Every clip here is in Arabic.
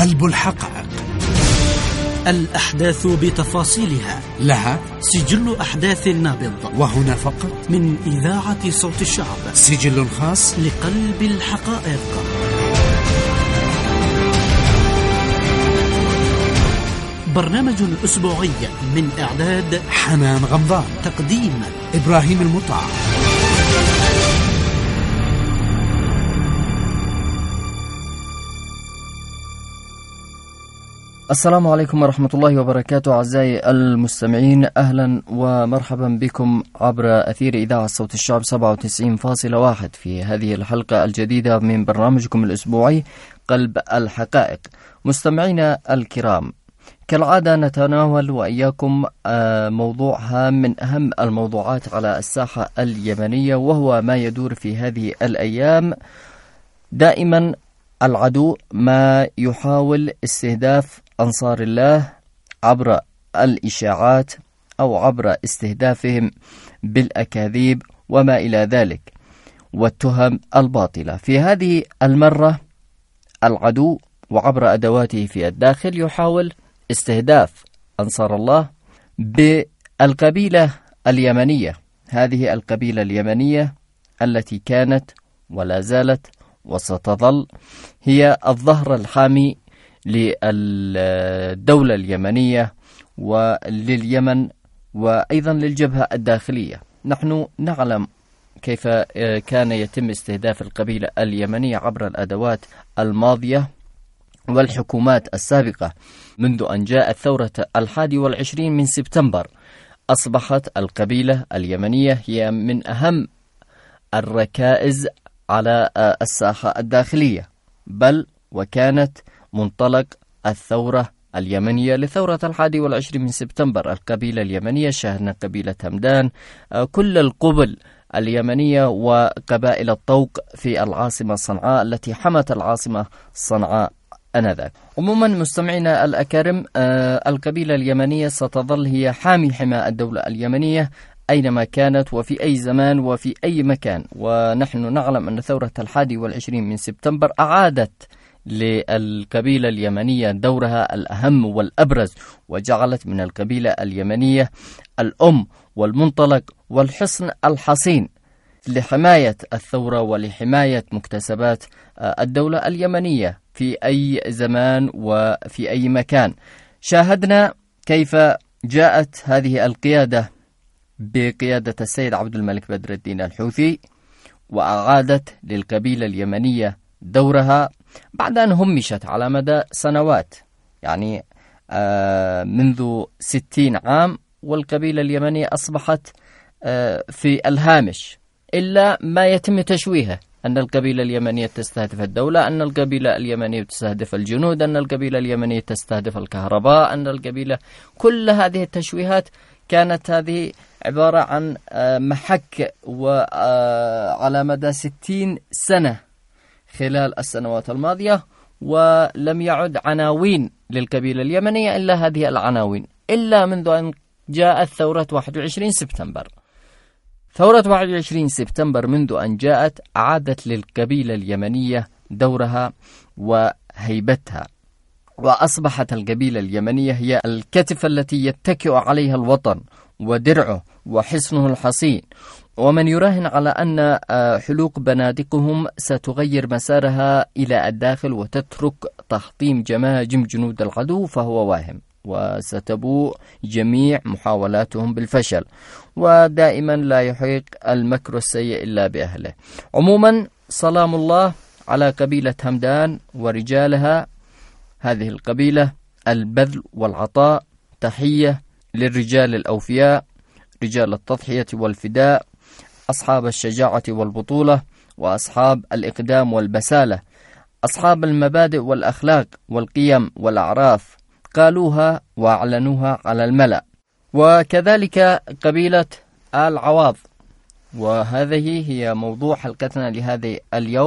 قلب الحقائق، الأحداث بتفاصيلها، لها سجل أحداث نابض. وهنا فقط من إذاعة صوت الشعب سجل خاص لقلب الحقائق. برنامج أسبوعي من إعداد حنان غمضان، تقديم إبراهيم المطاع. السلام عليكم ورحمة الله وبركاته. أعزائي المستمعين، أهلا ومرحبا بكم عبر أثير إذاعة صوت الشعب 97.1 في هذه الحلقة الجديدة من برنامجكم الأسبوعي قلب الحقائق. مستمعينا الكرام، كالعادة نتناول وإياكم موضوع هام من أهم الموضوعات على الساحة اليمنية، وهو ما يدور في هذه الأيام. دائما العدو ما يحاول استهداف أنصار الله عبر الإشاعات أو عبر استهدافهم بالأكاذيب وما إلى ذلك والتهم الباطلة. في هذه المرة العدو وعبر أدواته في الداخل يحاول استهداف أنصار الله بالقبيلة اليمنية. هذه القبيلة اليمنية التي كانت ولا زالت وستظل هي الظهر الحامي للدولة اليمنية ولليمن وأيضا للجبهة الداخلية. نحن نعلم كيف كان يتم استهداف القبيلة اليمنية عبر الأدوات الماضية والحكومات السابقة. منذ أن جاءت ثورة 21 من سبتمبر أصبحت القبيلة اليمنية هي من أهم الركائز على الساحة الداخلية، بل وكانت منطلق الثورة اليمنية لثورة 21 من سبتمبر. القبيلة اليمنية شاهدنا قبيلة همدان، كل القبل اليمنية وقبائل الطوق في العاصمة صنعاء التي حمت العاصمة صنعاء أنذاك. عموما مستمعينا الأكارم، القبيلة اليمنية ستظل هي حماة الدولة اليمنية أينما كانت وفي أي زمان وفي أي مكان. ونحن نعلم أن ثورة 21 من سبتمبر أعادت للقبيلة اليمنية دورها الأهم والأبرز، وجعلت من القبيلة اليمنية الأم والمنطلق والحصن الحصين لحماية الثورة ولحماية مكتسبات الدولة اليمنية في أي زمان وفي أي مكان. شاهدنا كيف جاءت هذه القيادة بقيادة السيد عبد الملك بدر الدين الحوثي وأعادت للقبيلة اليمنية دورها بعد أن همشت على مدى سنوات، يعني منذ 60 عام، والقبيلة اليمنية أصبحت في الهامش، إلا ما يتم تشويهه أن القبيلة اليمنية تستهدف الدولة، أن القبيلة اليمنية تستهدف الجنود، أن القبيلة اليمنية تستهدف الكهرباء، أن القبيلة، كل هذه التشويهات كانت هذه عبارة عن محك وعلى مدى 60 سنة خلال السنوات الماضية، ولم يعد عناوين للقبيلة اليمنية إلا هذه العناوين، إلا منذ أن جاءت ثورة 21 سبتمبر. ثورة 21 سبتمبر منذ أن جاءت أعادت للقبيلة اليمنية دورها وهيبتها، وأصبحت القبيلة اليمنية هي الكتف التي يتكئ عليها الوطن ودرعه وحصنه الحصين. ومن يراهن على أن حلوق بنادقهم ستغير مسارها إلى الداخل وتترك تحطيم جماجم جنود العدو فهو واهم، وستبوء جميع محاولاتهم بالفشل، ودائما لا يحيق المكر السيء إلا بأهله. عموما سلام الله على قبيلة همدان ورجالها، هذه القبيلة البذل والعطاء. تحية للرجال الأوفياء، رجال التضحية والفداء، أصحاب الشجاعة والبطولة، وأصحاب الإقدام والبسالة، أصحاب المبادئ والأخلاق والقيم والأعراف، قالوها وأعلنوها على الملأ. وكذلك قبيلة آل عواض، وهذه هي موضوع حلقتنا لهذا اليوم.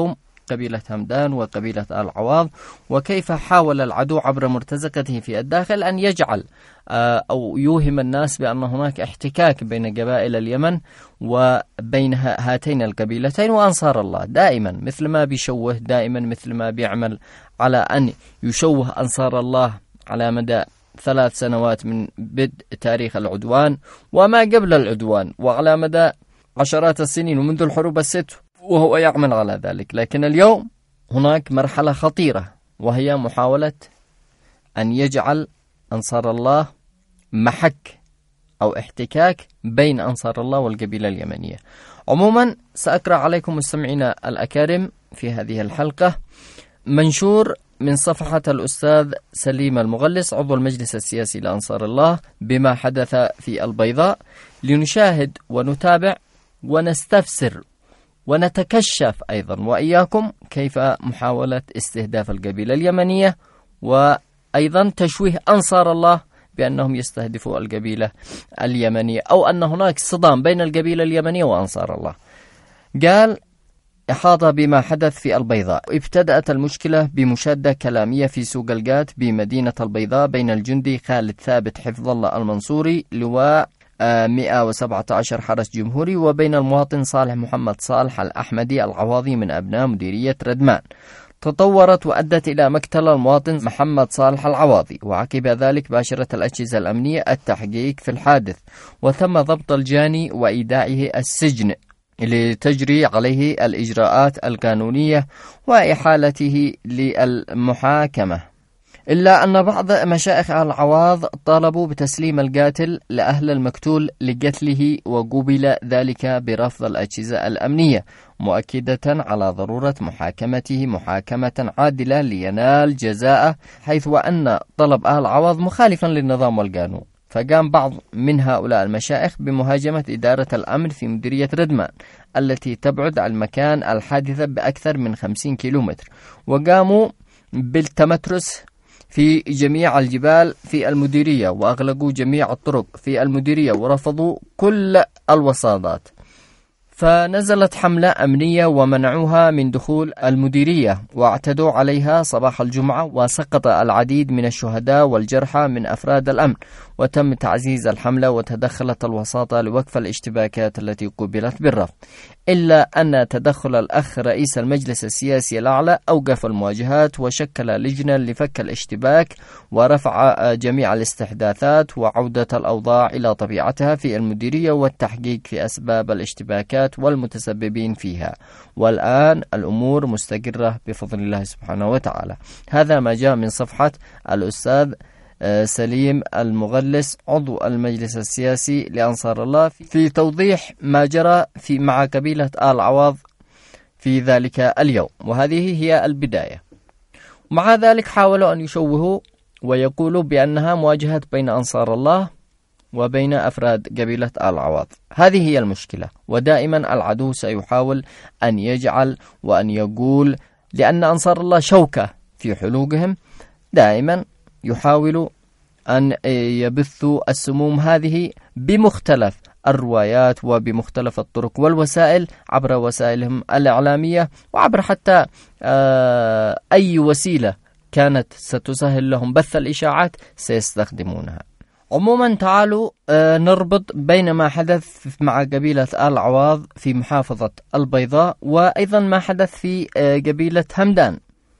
قبيلة همدان وقبيلة آل عواض، وكيف حاول العدو عبر مرتزقته في الداخل أن يجعل أو يوهم الناس بأن هناك احتكاك بين قبائل اليمن وبين هاتين القبيلتين وأنصار الله. دائما مثل ما بيشوه، دائما مثل ما بيعمل على أن يشوه أنصار الله على مدى 3 سنوات من بدء تاريخ العدوان وما قبل العدوان، وعلى مدى عشرات السنين ومنذ الحروب ال6 وهو يعمل على ذلك. لكن اليوم هناك مرحلة خطيرة، وهي محاولة أن يجعل أنصار الله محك أو احتكاك بين أنصار الله والقبيلة اليمنية. عموما سأقرأ عليكم مستمعين الأكارم في هذه الحلقة منشور من صفحة الأستاذ سليم المغلس عضو المجلس السياسي لأنصار الله بما حدث في البيضاء، لنشاهد ونتابع ونستفسر ونتكشف أيضا وإياكم كيف محاولة استهداف القبيلة اليمنية، وأيضا تشويه أنصار الله بأنهم يستهدفوا القبيلة اليمنية، أو أن هناك صدام بين القبيلة اليمنية وأنصار الله. قال: إحاطة بما حدث في البيضاء. ابتدأت المشكلة بمشادة كلامية في سوق القات بمدينة البيضاء بين الجندي خالد ثابت حفظ الله المنصوري لواء 117 حرس جمهوري وبين المواطن صالح محمد صالح الأحمدي العواضي من أبناء مديرية ردمان. تطورت وأدت إلى مقتل المواطن محمد صالح العواضي، وعقب ذلك باشرت الأجهزة الأمنية التحقيق في الحادث، وتم ضبط الجاني وإيداعه السجن لتجري عليه الإجراءات القانونية وإحالته للمحاكمة. إلا أن بعض مشايخ العواض طالبوا بتسليم القاتل لأهل المقتول لقتله، وقبل ذلك برفض الأجهزة الأمنية، مؤكدة على ضرورة محاكمته محاكمة عادلة لينال جزاءه، حيث وأن طلب أهل العواض مخالفا للنظام والقانون. فقام بعض من هؤلاء المشايخ بمهاجمة إدارة الأمن في مديرية ردمان التي تبعد عن مكان الحادثة بأكثر من 50 كيلومتر، وقاموا بالتمترس في جميع الجبال في المديرية، وأغلقوا جميع الطرق في المديرية، ورفضوا كل الوساطات. فنزلت حملة أمنية ومنعوها من دخول المديرية، واعتدوا عليها صباح الجمعة، وسقط العديد من الشهداء والجرحى من أفراد الأمن، وتم تعزيز الحملة وتدخلت الوساطة لوقف الاشتباكات التي قبلت بالرفض. إلا أن تدخل الأخ رئيس المجلس السياسي الأعلى أوقف المواجهات وشكل لجنة لفك الاشتباك ورفع جميع الاستحداثات وعودة الأوضاع إلى طبيعتها في المديرية والتحقيق في أسباب الاشتباكات والمتسببين فيها، والآن الأمور مستقرة بفضل الله سبحانه وتعالى. هذا ما جاء من صفحة الأستاذ سليم المغلس عضو المجلس السياسي لأنصار الله في توضيح ما جرى مع قبيلة آل عواض في ذلك اليوم. وهذه هي البداية. مع ذلك حاولوا أن يشوهوا ويقولوا بأنها مواجهة بين أنصار الله وبين أفراد قبيلة آل عواض. هذه هي المشكلة، ودائما العدو سيحاول أن يجعل وأن يقول، لأن أنصار الله شوكة في حلوقهم، دائما يحاولوا أن يبثوا السموم هذه بمختلف الروايات وبمختلف الطرق والوسائل، عبر وسائلهم الإعلامية وعبر حتى أي وسيلة كانت ستسهل لهم بث الإشاعات سيستخدمونها. عموما تعالوا نربط بين ما حدث مع قبيلة آل عواض في محافظة البيضاء وأيضا ما حدث في قبيلة همدان.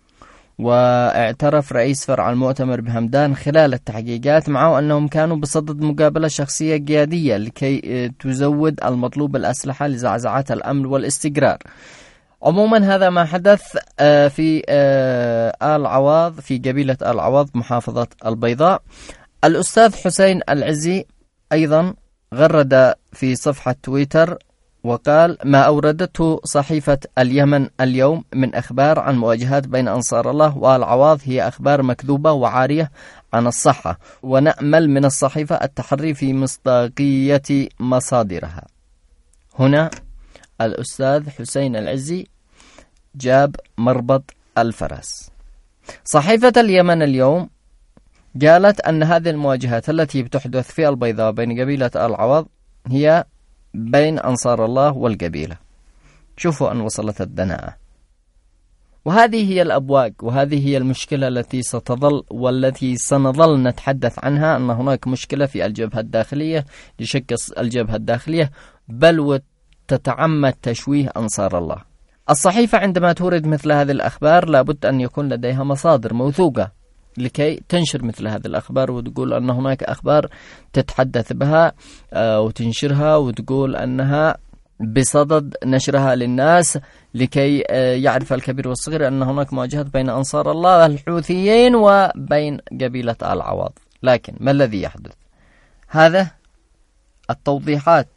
واعترف رئيس فرع المؤتمر بهمدان خلال التحقيقات معه أنهم كانوا بصدد مقابلة شخصية قيادية لكي تزود المطلوب الأسلحة لزعزعة الأمن والاستقرار. عموما هذا ما حدث في آل عواض، في قبيلة آل عواض محافظة البيضاء. الأستاذ حسين العزي أيضا غرد في صفحة تويتر وقال: ما أوردته صحيفة اليمن اليوم من أخبار عن مواجهات بين أنصار الله وآل عواض هي أخبار مكذوبة وعارية عن الصحة، ونأمل من الصحيفة التحري في مصداقية مصادرها. هنا الأستاذ حسين العزي جاب مربط الفرس. صحيفة اليمن اليوم قالت أن هذه المواجهات التي بتحدث في البيضاء بين قبيلة آل عواض هي بين أنصار الله والقبيلة. شوفوا أن وصلت الدناءة. وهذه هي الأبواق، وهذه هي المشكلة التي ستظل والتي سنظل نتحدث عنها، أن هناك مشكلة في الجبهة الداخلية لشق الجبهة الداخلية، بل وتتعمد تشويه أنصار الله. الصحيفة عندما تورد مثل هذه الأخبار لابد أن يكون لديها مصادر موثوقة لكي تنشر مثل هذه الأخبار، وتقول أن هناك أخبار تتحدث بها وتنشرها، وتقول أنها بصدد نشرها للناس لكي يعرف الكبير والصغير أن هناك مواجهة بين أنصار الله الحوثيين وبين قبيلة آل عواض. لكن ما الذي يحدث؟ هذا التوضيحات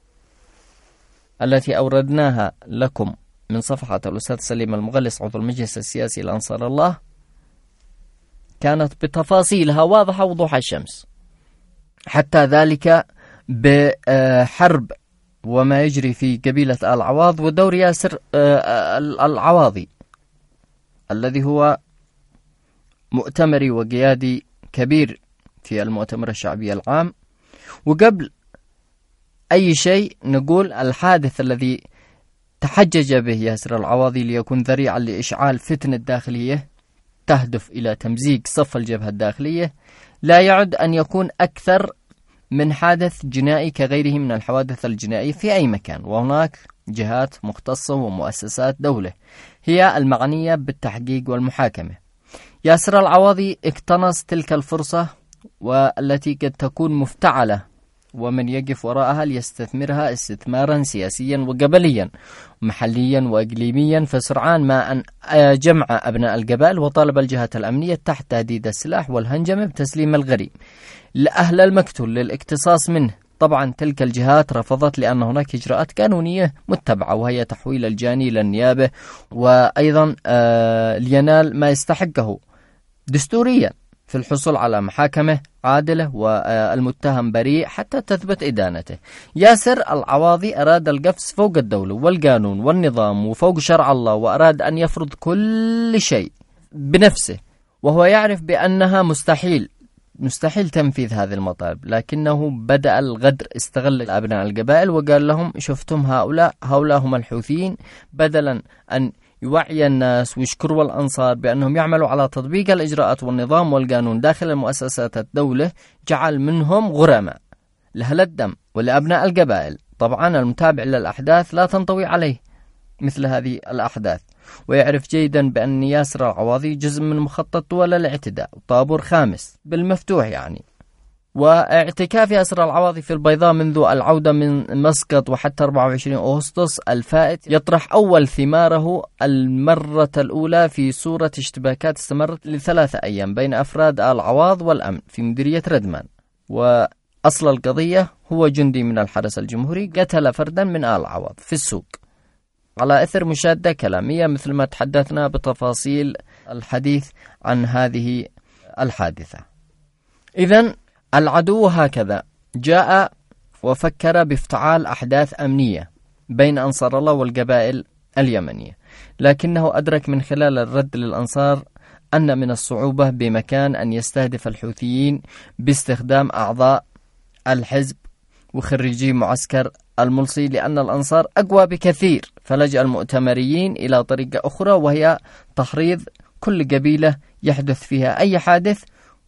التي أوردناها لكم من صفحة الأستاذ سليم المغلس عضو المجلس السياسي لأنصار الله كانت بتفاصيلها واضحة وضوح الشمس، حتى ذلك بحرب وما يجري في قبيلة آل عواض ودور ياسر العواضي الذي هو مؤتمري وقيادي كبير في المؤتمر الشعبي العام. وقبل أي شيء نقول الحادث الذي تحجج به ياسر العواضي ليكون ذريعا لإشعال فتنة داخلية تهدف إلى تمزيق صف الجبهة الداخلية لا يعد أن يكون أكثر من حادث جنائي كغيره من الحوادث الجنائية في أي مكان، وهناك جهات مختصة ومؤسسات دولة هي المعنية بالتحقيق والمحاكمة. ياسر العواضي اقتنص تلك الفرصة والتي قد تكون مفتعلة، ومن يقف وراءها ليستثمرها استثمارا سياسيا وقبليا محليا وإقليميا، فسرعان ما أن جمع أبناء القبائل وطالب الجهات الأمنية تحت تهديد السلاح والهنجمة بتسليم الغريم لأهل المقتول للاقتصاص منه. طبعا تلك الجهات رفضت لأن هناك إجراءات قانونية متبعة، وهي تحويل الجاني للنيابة، وأيضا لينال ما يستحقه دستوريا في الحصول على محاكمة عادلة والمتهم بريء حتى تثبت إدانته. ياسر العواضي أراد القفز فوق الدولة والقانون والنظام وفوق شرع الله، وأراد أن يفرض كل شيء بنفسه، وهو يعرف بأنها مستحيل تنفيذ هذه المطالب، لكنه بدأ الغدر، استغل أبناء القبائل وقال لهم شفتم هؤلاء هم الحوثيين، بدلا أن يوعي الناس ويشكروا الأنصار بأنهم يعملوا على تطبيق الإجراءات والنظام والقانون داخل المؤسسات الدولة، جعل منهم غرماء لأهل الدم ولأبناء القبائل. طبعا المتابع للأحداث لا تنطوي عليه مثل هذه الأحداث، ويعرف جيدا بأن ياسر العواضي جزء من مخطط دول الاعتداء طابور خامس بالمفتوح يعني. واعتكاف ياسر العواضي في البيضاء منذ العودة من مسقط وحتى 24 أغسطس الفائت يطرح أول ثماره المرة الأولى في صورة اشتباكات استمرت ل3 أيام بين أفراد آل عواض والأمن في مديرية ردمان. وأصل القضية هو جندي من الحرس الجمهوري قتل فردا من آل عواض في السوق على إثر مشادة كلامية، مثل ما تحدثنا بتفاصيل الحديث عن هذه الحادثة. إذن العدو هكذا جاء وفكر بافتعال أحداث أمنية بين أنصار الله والقبائل اليمنية، لكنه أدرك من خلال الرد للأنصار أن من الصعوبة بمكان أن يستهدف الحوثيين باستخدام أعضاء الحزب وخريجي معسكر الملصي، لأن الأنصار أقوى بكثير، فلجأ المؤتمريين إلى طريقة أخرى وهي تحريض كل قبيلة يحدث فيها أي حادث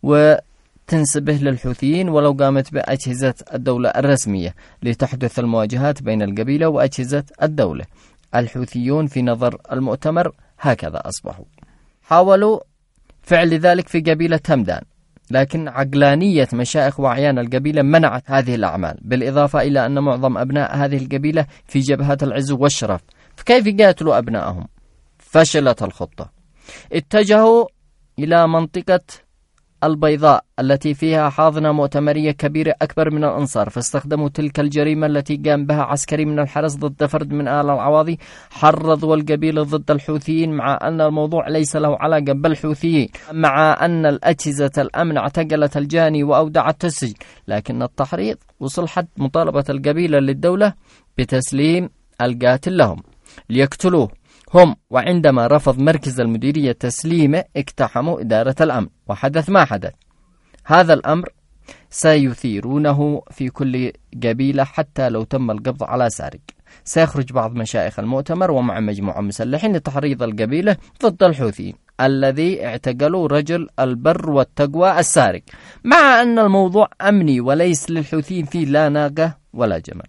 وتنسبه للحوثيين ولو قامت بأجهزة الدولة الرسمية لتحدث المواجهات بين القبيلة وأجهزة الدولة. الحوثيون في نظر المؤتمر هكذا أصبحوا. حاولوا فعل ذلك في قبيلة همدان، لكن عقلانية مشائخ وأعيان القبيلة منعت هذه الأعمال، بالإضافة إلى أن معظم أبناء هذه القبيلة في جبهات العز والشرف، فكيف يقاتلوا أبنائهم؟ فشلت الخطة. اتجهوا إلى منطقة البيضاء التي فيها حاضنة مؤتمرية كبيرة أكبر من الأنصار، فاستخدموا تلك الجريمة التي قام بها عسكري من الحرس ضد فرد من آل العواضي، حرضوا القبيلة ضد الحوثيين، مع أن الموضوع ليس له علاقة بالحوثيين، مع أن الأجهزة الأمن اعتقلت الجاني وأودعت السجن، لكن التحريض وصل حد مطالبة القبيلة للدولة بتسليم القاتل لهم ليقتلوه هم. وعندما رفض مركز المديرية تسليمه اقتحموا إدارة الأمن وحدث ما حدث. هذا الأمر سيثيرونه في كل قبيلة حتى لو تم القبض على سارق. سيخرج بعض مشايخ المؤتمر ومع مجموعة مسلحين لتحريض القبيلة ضد الحوثيين الذي اعتقلوا رجل البر والتقوى السارق، مع أن الموضوع أمني وليس للحوثيين فيه لا ناقة ولا جمل.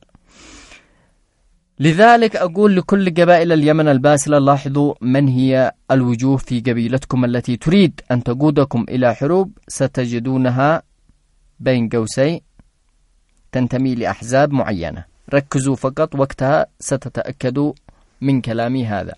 لذلك أقول لكل قبائل اليمن الباسلة: لاحظوا من هي الوجوه في قبيلتكم التي تريد أن تقودكم إلى حروب، ستجدونها بين قوسين تنتمي لأحزاب معينة. ركزوا فقط، وقتها ستتأكدوا من كلامي هذا.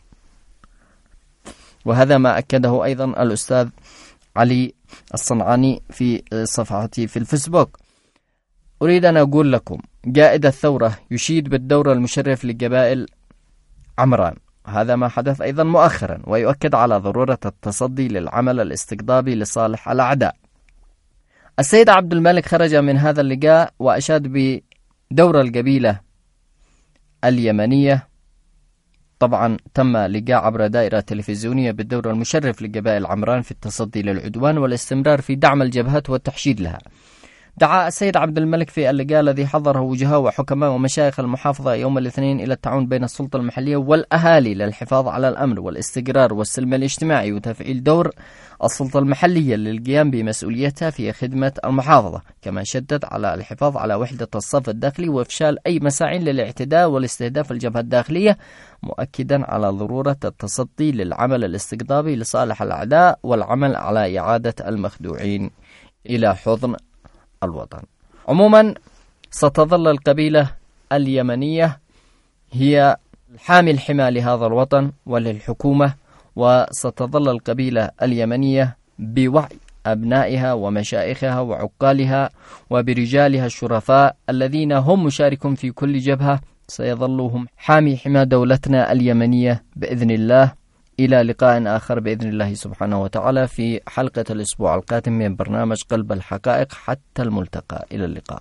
وهذا ما أكده أيضا الأستاذ علي الصنعاني في صفحتي في الفيسبوك. أريد أن أقول لكم: قائد الثورة يشيد بالدور المشرف لقبائل عمران، هذا ما حدث أيضا مؤخرا، ويؤكد على ضرورة التصدي للعمل الاستقطابي لصالح الأعداء. السيد عبد الملك خرج من هذا اللقاء وأشاد بدور القبيلة اليمنية. طبعا تم لقاء عبر دائرة تلفزيونية بالدور المشرف لقبائل عمران في التصدي للعدوان والاستمرار في دعم الجبهات والتحشيد لها. دعا السيد عبد الملك في اللقاء الذي حضره وجهاء وحكماء ومشايخ المحافظة يوم الاثنين إلى التعاون بين السلطة المحلية والأهالي للحفاظ على الأمن والاستقرار والسلم الاجتماعي وتفعيل دور السلطة المحلية للقيام بمسؤوليتها في خدمة المحافظة، كما شدد على الحفاظ على وحدة الصف الداخلي وإفشال أي مساعي للاعتداء والاستهداف الجبهة الداخلية، مؤكدا على ضرورة التصدي للعمل الاستقطابي لصالح الأعداء والعمل على إعادة المخدوعين إلى حضن الوطن. عموما ستظل القبيلة اليمنية هي حامل الحمى لهذا الوطن وللحكومة، وستظل القبيلة اليمنية بوعي أبنائها ومشائخها وعقالها وبرجالها الشرفاء الذين هم مشاركون في كل جبهة، سيظلهم حامي حمى دولتنا اليمنية بإذن الله. إلى لقاء آخر بإذن الله سبحانه وتعالى في حلقة الأسبوع القادم من برنامج قلب الحقائق. حتى الملتقى، إلى اللقاء.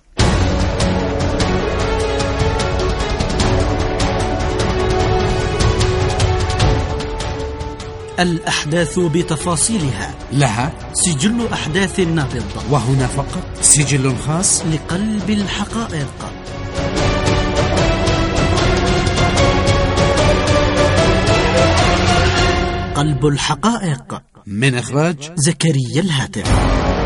الأحداث بتفاصيلها، لها سجل أحداث نابض، وهنا فقط سجل خاص لقلب الحقائق. قلب الحقائق من إخراج زكريا الهاتف.